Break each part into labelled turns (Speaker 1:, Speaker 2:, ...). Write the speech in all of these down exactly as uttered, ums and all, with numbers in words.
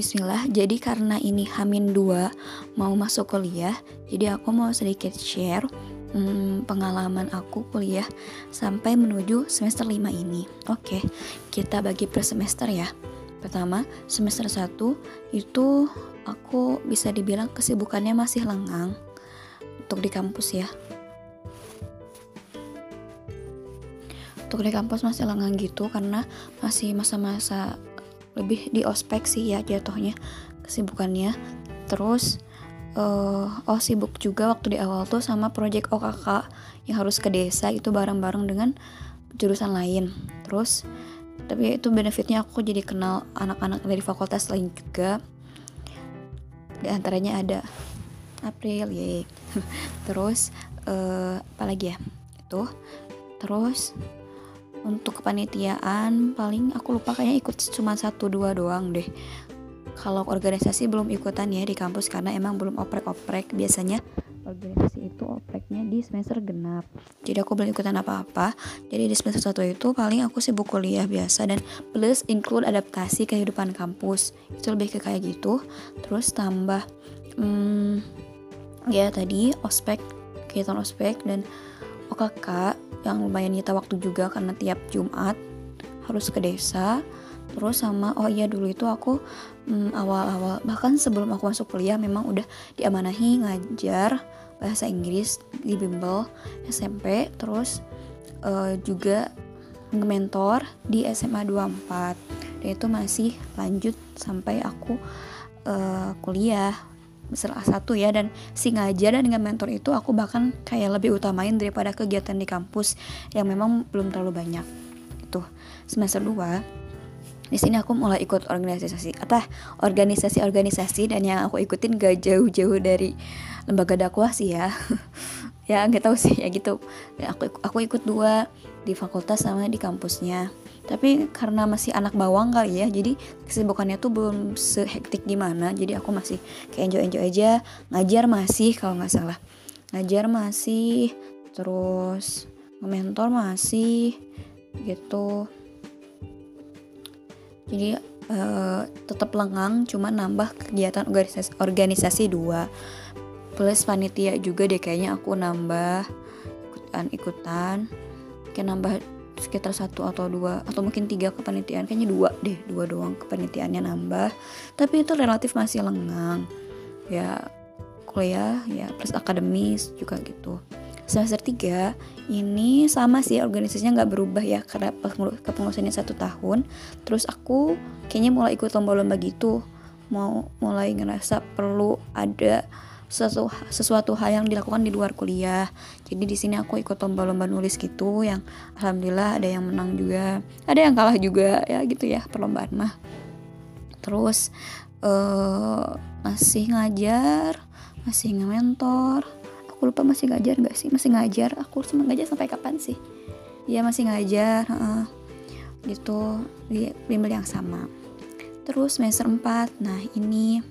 Speaker 1: Bismillah, jadi karena ini Hamin dua mau masuk kuliah, jadi aku mau sedikit share hmm, pengalaman aku kuliah sampai menuju semester lima ini. Oke, kita bagi per semester ya. Pertama, semester satu itu aku bisa dibilang kesibukannya masih lengang untuk di kampus ya. Untuk di kampus masih lengang gitu karena masih masa-masa lebih di ospek sih ya jatuhnya kesibukannya. Terus uh, oh sibuk juga waktu di awal tuh sama project O K K yang harus ke desa itu bareng-bareng dengan jurusan lain. Terus tapi itu benefitnya aku jadi kenal anak-anak dari fakultas lain juga. Di antaranya ada April ya. Terus uh, apa lagi ya? Itu. Terus untuk kepanitiaan paling aku lupa kayaknya ikut cuma satu dua doang deh. Kalau organisasi belum ikutan ya di kampus karena emang belum oprek-oprek. Biasanya organisasi itu opreknya di semester genap. Jadi aku belum ikutan apa-apa. Jadi di semester satu itu paling aku sibuk kuliah biasa dan plus include adaptasi kehidupan kampus. Itu lebih ke kayak gitu. Terus tambah hmm, ya tadi ospek, kegiatan ospek dan O K K yang lumayan nyita waktu juga karena tiap Jumat harus ke desa. Terus sama oh iya dulu itu aku hmm, awal-awal bahkan sebelum aku masuk kuliah memang udah diamanahi ngajar bahasa Inggris di bimbel S M P. Terus uh, juga nge-mentor di S M A dua puluh empat dan itu masih lanjut sampai aku uh, kuliah salah satu ya. Dan si ngajar dan dengan mentor itu aku bahkan kayak lebih utamain daripada kegiatan di kampus yang memang belum terlalu banyak. Itu semester dua di sini aku mulai ikut organisasi atau organisasi-organisasi dan yang aku ikutin gak jauh-jauh dari lembaga dakwah sih ya. Ya nggak tahu sih ya gitu. Dan aku aku ikut dua di fakultas sama di kampusnya. Tapi karena masih anak bawang kali ya, jadi kesibukannya tuh belum sehektik gimana. Jadi aku masih kayak enjoy-enjoy aja. Ngajar masih kalau nggak salah. Ngajar masih, terus nge-mentor masih, gitu. Jadi uh, tetap lengang, cuma nambah kegiatan organisasi, organisasi dua. Plus panitia juga deh kayaknya aku nambah ikutan-ikutan. Kayak nambah sekitar satu atau dua atau mungkin tiga kepanitiaan, kayaknya dua deh dua doang kepanitiaannya nambah, tapi itu relatif masih lengang ya. Kuliah ya plus akademis juga gitu. Semester tiga ini sama sih organisasinya nggak berubah ya karena kepengurusannya satu tahun. Terus aku kayaknya mulai ikut lomba-lomba gitu, mau mulai ngerasa perlu ada Sesuatu, sesuatu hal yang dilakukan di luar kuliah. Jadi di sini aku ikut lomba-lomba nulis gitu yang alhamdulillah ada yang menang juga, ada yang kalah juga ya gitu ya perlombaan mah. Terus uh, masih ngajar, masih nge-mentor. Aku lupa masih ngajar nggak sih? Masih ngajar. Aku cuma ngajar sampai kapan sih? Ya masih ngajar, uh, gitu di bimbel yang sama. Terus semester empat, nah ini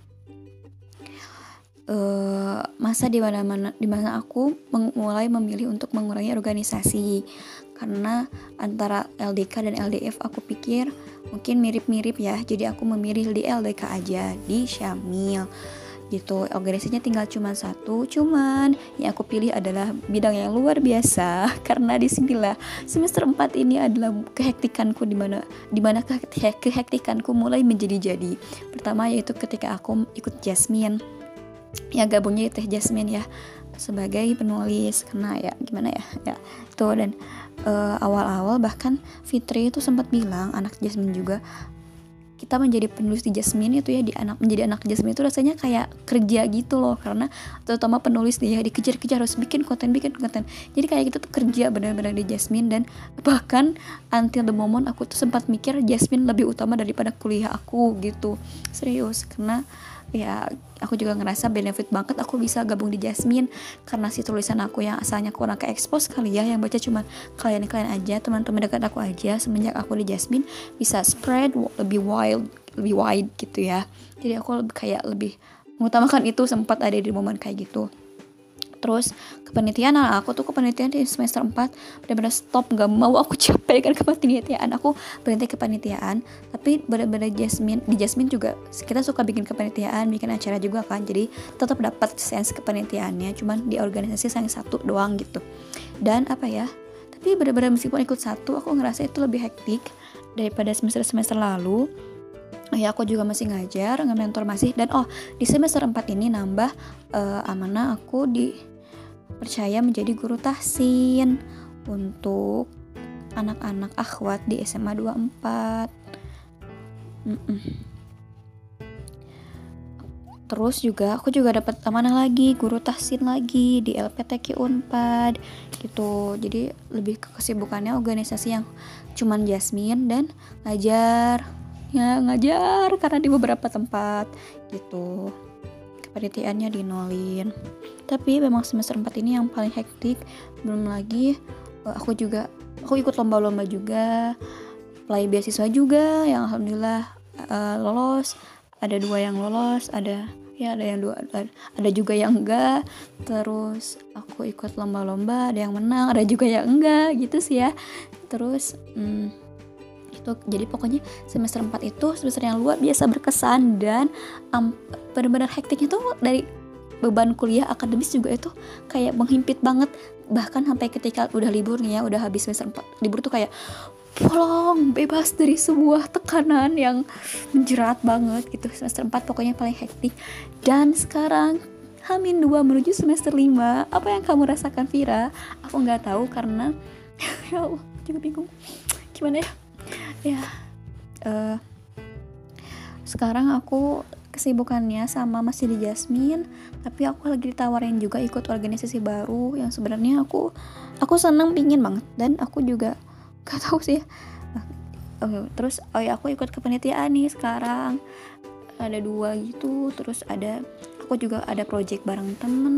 Speaker 1: Uh, masa di mana mana di mana aku meng- mulai memilih untuk mengurangi organisasi karena antara L D K dan L D F aku pikir mungkin mirip-mirip ya, jadi aku memilih di L D K aja di Syamil gitu. Organisasinya tinggal cuma satu, cuman yang aku pilih adalah bidang yang luar biasa karena di sinilah semester empat ini adalah kehektikanku di mana di mana kehektikanku mulai menjadi-jadi. Pertama yaitu ketika aku ikut Jasmine ya, gabungnya Teh Jasmine ya sebagai penulis karena ya gimana ya ya itu. Dan uh, awal-awal bahkan Fitri itu sempat bilang, anak Jasmine juga, kita menjadi penulis di Jasmine itu ya di anak menjadi anak Jasmine itu rasanya kayak kerja gitu loh, karena terutama penulis dia dikejar-kejar harus bikin konten bikin konten, jadi kayak gitu tuh kerja benar-benar di Jasmine. Dan bahkan until the moment aku tuh sempat mikir Jasmine lebih utama daripada kuliah aku gitu, serius. Karena ya aku juga ngerasa benefit banget aku bisa gabung di Jasmine karena si tulisan aku yang asalnya kurang ke expose kali ya, yang baca cuma kalian-kalian aja, teman-teman dekat aku aja. Semenjak aku di Jasmine bisa spread lebih wild, lebih wide gitu ya. Jadi aku lebih kayak lebih mengutamakan itu, sempat ada di momen kayak gitu. Terus kepanitiaan, nah aku tuh kepanitiaan di semester empat benar-benar stop, gak mau, aku capek kan kepanitiaan, aku berhenti kepanitiaan. Tapi benar-benar Jasmine, di Jasmine juga kita suka bikin kepanitiaan, bikin acara juga kan, jadi tetap dapat sense kepanitiaannya, cuman di organisasi sayang satu doang gitu. Dan apa ya, tapi benar-benar meskipun ikut satu, aku ngerasa itu lebih hektik daripada semester-semester lalu. Ya aku juga masih ngajar, nge-mentor masih. Dan oh, di semester empat ini nambah uh, amanah aku dipercaya menjadi guru tahsin untuk anak-anak akhwat di S M A dua puluh empat. Mm-mm. Terus juga aku juga dapat amanah lagi guru tahsin lagi di L P T Q Unpad gitu. Jadi lebih ke kesibukannya organisasi yang cuman Jasmine dan ngajar. Ya ngajar karena di beberapa tempat gitu, kepanitiaannya dinolin. Tapi memang semester empat ini yang paling hektik. Belum lagi aku juga aku ikut lomba-lomba juga, apply beasiswa juga yang alhamdulillah uh, lolos. Ada dua yang lolos, ada ya ada yang dua, ada juga yang enggak. Terus aku ikut lomba-lomba, ada yang menang, ada juga yang enggak gitu sih ya. Terus hmm, itu jadi pokoknya semester empat itu semester yang luar biasa berkesan. Dan um, benar-benar hektiknya tuh dari beban kuliah akademis juga itu kayak menghimpit banget. Bahkan sampai ketika udah libur nih ya, udah habis semester empat, libur tuh kayak pulang bebas dari sebuah tekanan yang menjerat banget gitu. Semester empat pokoknya paling hektik. Dan sekarang Hamin dua menuju semester lima. Apa yang kamu rasakan, Vira? Aku nggak tahu karena ya Allah, juga bingung gimana ya. Ya, uh, sekarang aku kesibukannya sama masih di Jasmine, tapi aku lagi ditawarin juga ikut organisasi baru yang sebenarnya aku aku seneng, pingin banget, dan aku juga gak tahu sih. Uh, terus oh ya aku ikut kepanitiaan nih sekarang, ada dua gitu. Terus ada aku juga ada project bareng temen.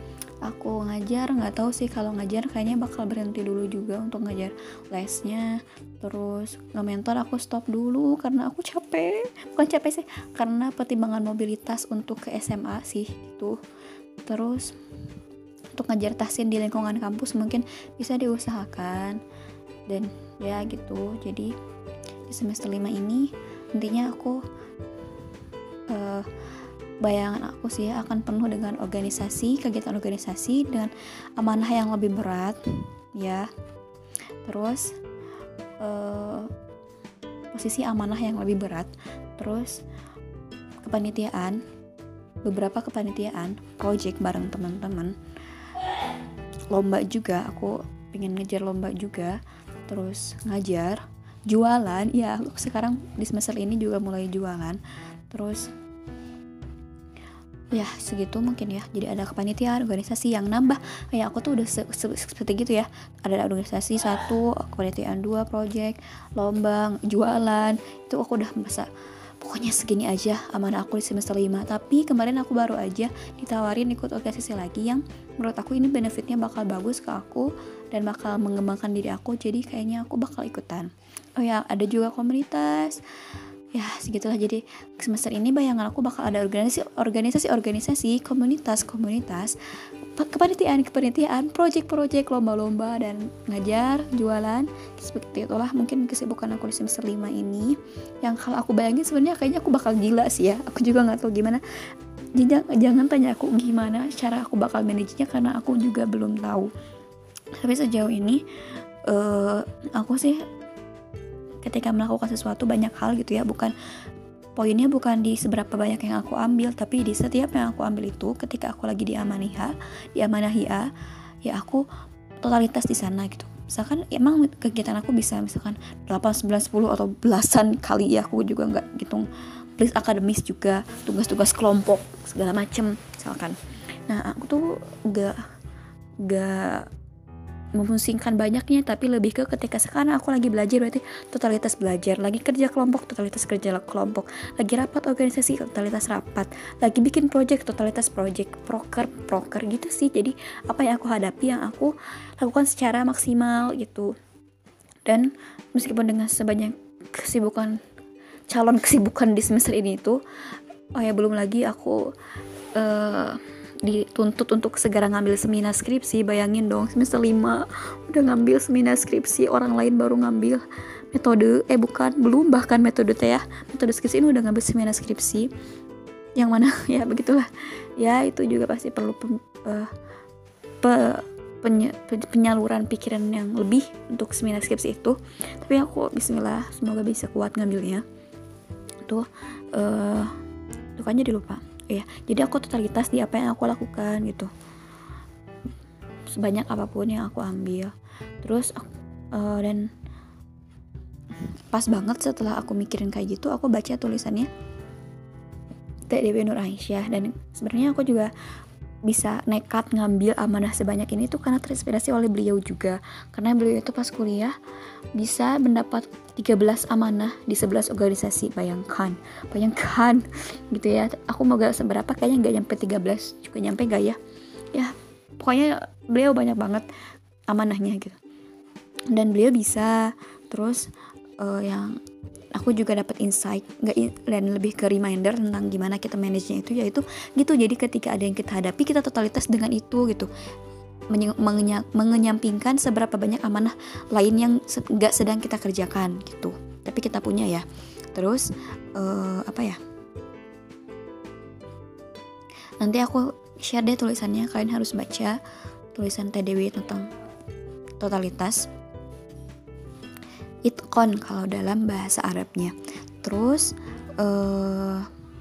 Speaker 1: Aku ngajar, nggak tahu sih kalau ngajar kayaknya bakal berhenti dulu juga untuk ngajar lesnya. Terus nge-mentor aku stop dulu karena aku capek, bukan capek sih, karena pertimbangan mobilitas untuk ke S M A sih itu. Terus untuk ngajar tahsin di lingkungan kampus mungkin bisa diusahakan. Dan ya gitu, jadi di semester lima ini intinya aku uh, bayangan aku sih akan penuh dengan organisasi, kegiatan organisasi dengan amanah yang lebih berat ya. Terus uh, posisi amanah yang lebih berat. Terus kepanitiaan, beberapa kepanitiaan, project bareng teman-teman, lomba juga, aku pengen ngejar lomba juga. Terus ngajar, jualan, ya aku sekarang di semester ini juga mulai jualan. Terus ya segitu mungkin ya. Jadi ada kepanitiaan, organisasi yang nambah. Kayak aku tuh udah se- se- seperti gitu ya. Ada organisasi satu, kepanitiaan dua, project, lomba, jualan. Itu aku udah merasa pokoknya segini aja amanah aku di semester lima. Tapi kemarin aku baru aja ditawarin ikut organisasi lagi yang menurut aku ini benefitnya bakal bagus ke aku dan bakal mengembangkan diri aku. Jadi kayaknya aku bakal ikutan. Oh ya, ada juga komunitas. Ya segitulah. Jadi semester ini bayangan aku bakal ada organisasi organisasi organisasi komunitas komunitas kepanitiaan kepanitiaan project-project, lomba-lomba, dan ngajar, jualan. Seperti itulah mungkin kesibukan aku di semester lima ini, yang kalau aku bayangin sebenarnya kayaknya aku bakal gila sih ya. Aku juga nggak tahu gimana. Jangan, jangan tanya aku gimana cara aku bakal manajenya karena aku juga belum tahu. Tapi sejauh ini uh, aku sih ketika melakukan sesuatu banyak hal gitu ya, bukan poinnya bukan di seberapa banyak yang aku ambil, tapi di setiap yang aku ambil itu ketika aku lagi diamaniha, diamanahi A, ya aku totalitas di sana gitu. Misalkan emang kegiatan aku bisa misalkan delapan, sembilan, sepuluh atau belasan kali ya, aku juga nggak hitung list akademis juga, tugas-tugas kelompok segala macem misalkan. Nah aku tuh nggak nggak memusingkan banyaknya, tapi lebih ke ketika sekarang aku lagi belajar berarti totalitas belajar, lagi kerja kelompok totalitas kerja kelompok, lagi rapat organisasi totalitas rapat, lagi bikin project totalitas project, proker proker gitu sih. Jadi apa yang aku hadapi yang aku lakukan secara maksimal gitu. Dan meskipun dengan sebanyak kesibukan calon kesibukan di semester ini itu, oh ya belum lagi aku uh, dituntut untuk segera ngambil seminar skripsi. Bayangin dong, semester lima udah ngambil seminar skripsi, orang lain baru ngambil metode, eh bukan, belum bahkan metode teh ya, metode skripsi ini udah ngambil seminar skripsi. Yang mana ya begitulah. Ya itu juga pasti perlu pem, uh, pe, penye, penyaluran pikiran yang lebih untuk seminar skripsi itu. Tapi aku bismillah, semoga bisa kuat ngambilnya. Tuh uh, tuh kan jadi lupa ya. Jadi aku totalitas di apa yang aku lakukan gitu, sebanyak apapun yang aku ambil. Terus uh, dan pas banget setelah aku mikirin kayak gitu, aku baca tulisannya T D W Nur Aisyah. Dan sebenarnya aku juga bisa nekat ngambil amanah sebanyak ini tuh karena terinspirasi oleh beliau juga. Karena beliau itu pas kuliah bisa mendapat tiga belas amanah di sebelas organisasi. Bayangkan, bayangkan gitu ya. Aku mau gak seberapa, kayaknya gak nyampe tiga belas juga, nyampe gak ya? Ya, pokoknya beliau banyak banget amanahnya gitu. Dan beliau bisa. Terus uh, yang aku juga dapat insight nggak in, dan lebih ke reminder tentang gimana kita manage-nya itu, yaitu gitu. Jadi ketika ada yang kita hadapi, kita totalitas dengan itu gitu, Mengenya, mengenyampingkan seberapa banyak amanah lain yang nggak sedang kita kerjakan gitu, tapi kita punya ya. Terus uh, apa ya, nanti aku share deh tulisannya, kalian harus baca tulisan T D W tentang totalitas. Itqon kalau dalam bahasa Arabnya. Terus uh,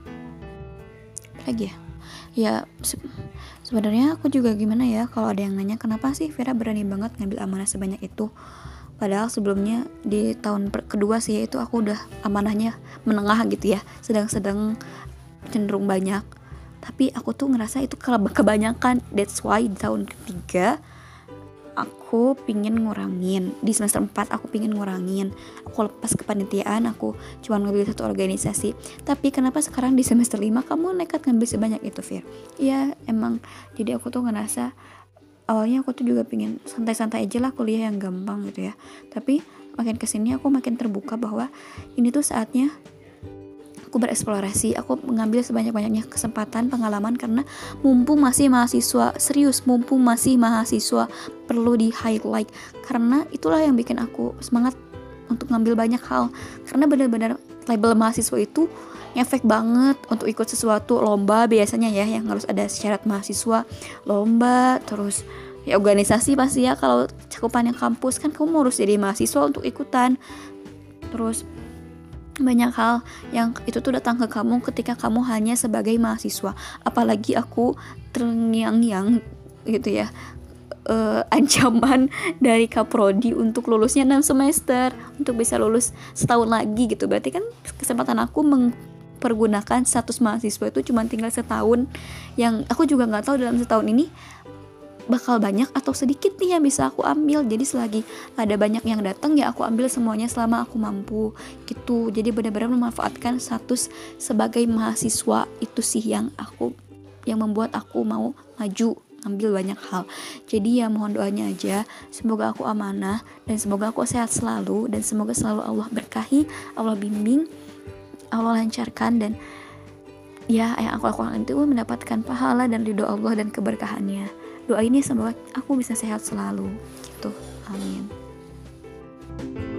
Speaker 1: apa lagi ya? Ya se- sebenarnya aku juga gimana ya kalau ada yang nanya kenapa sih Vera berani banget ngambil amanah sebanyak itu. Padahal sebelumnya di tahun per- kedua sih itu aku udah amanahnya menengah gitu ya, sedang-sedang cenderung banyak. Tapi aku tuh ngerasa itu kebanyakan. That's why di tahun ketiga aku pingin ngurangin. Di semester empat aku pingin ngurangin. Aku lepas kepanitiaan, aku cuma ngambil satu organisasi. Tapi kenapa sekarang di semester lima kamu nekat ngambil sebanyak itu, Fir? Ya emang, jadi aku tuh ngerasa awalnya aku tuh juga pingin santai-santai aja lah, kuliah yang gampang gitu ya. Tapi makin kesini aku makin terbuka bahwa ini tuh saatnya aku bereksplorasi, aku mengambil sebanyak-banyaknya kesempatan, pengalaman, karena mumpung masih mahasiswa, serius, mumpung masih mahasiswa, perlu di highlight, karena itulah yang bikin aku semangat untuk ngambil banyak hal. Karena benar-benar label mahasiswa itu ngefek banget untuk ikut sesuatu, lomba biasanya ya, yang harus ada syarat mahasiswa, lomba, terus ya organisasi pasti ya, kalau cakupannya kampus kan kamu harus jadi mahasiswa untuk ikutan. Terus banyak hal yang itu tuh datang ke kamu ketika kamu hanya sebagai mahasiswa. Apalagi aku terngiang-ngiang gitu ya, uh, ancaman dari Kaprodi untuk lulusnya enam semester, untuk bisa lulus setahun lagi gitu. Berarti kan kesempatan aku mempergunakan status mahasiswa itu cuma tinggal setahun, yang aku juga nggak tahu dalam setahun ini bakal banyak atau sedikit nih yang bisa aku ambil. Jadi selagi ada banyak yang datang ya aku ambil semuanya selama aku mampu gitu. Jadi benar-benar memanfaatkan status sebagai mahasiswa itu sih yang aku yang membuat aku mau maju ambil banyak hal. Jadi ya mohon doanya aja, semoga aku amanah dan semoga aku sehat selalu, dan semoga selalu Allah berkahi, Allah bimbing, Allah lancarkan, dan ya yang aku lakukan itu mendapatkan pahala dan ridho Allah dan keberkahannya. Doa ini semoga aku bisa sehat selalu gitu. Amin.